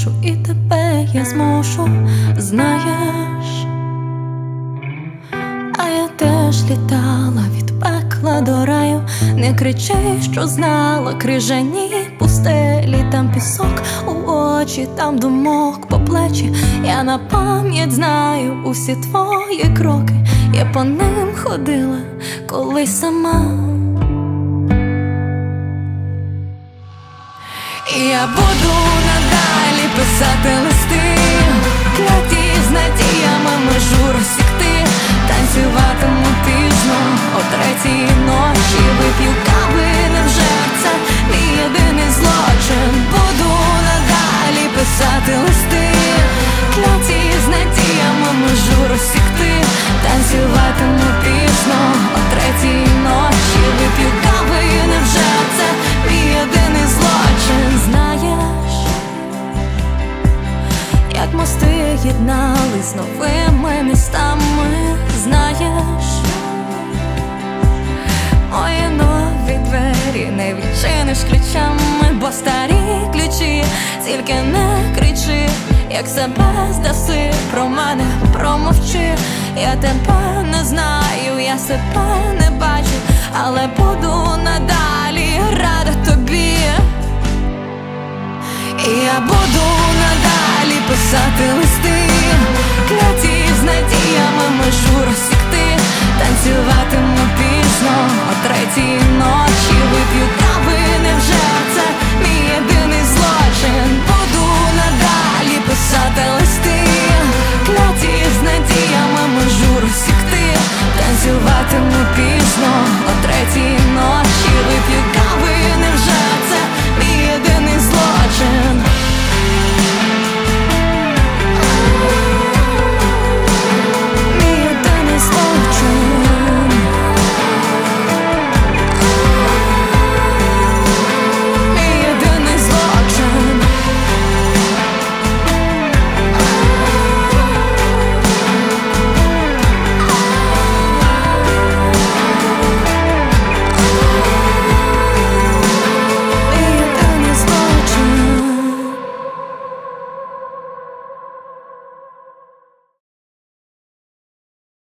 душу, і тебе я змушу, знаєш. А я теж літала від пекла до раю. Не кричи, що знала крижані пустелі. Там пісок у очі, там думок по плечі. Я на пам'ять знаю усі твої кроки. Я по ним ходила колись сама. І я буду надалі писати листи, кляті з надіями межу розсікти. Танцюватиму пізно о 3-й ночі. Вип'ю кави, невже це мій єдиний злочин? Буду надалі писати листи, кляті з надіями межу розсікти. Танцюватиму пізно о 3-й ночі. Вип'ю кави, невже це мій єдиний злочин? Знаєш, як мости єднались з новими містами. Знаєш, мої нові двері не відчиниш ключами, бо старі ключі. Тільки не кричи, як себе здаси, про мене промовчи. Я тебе не знаю, я себе не бачу, але буду надалі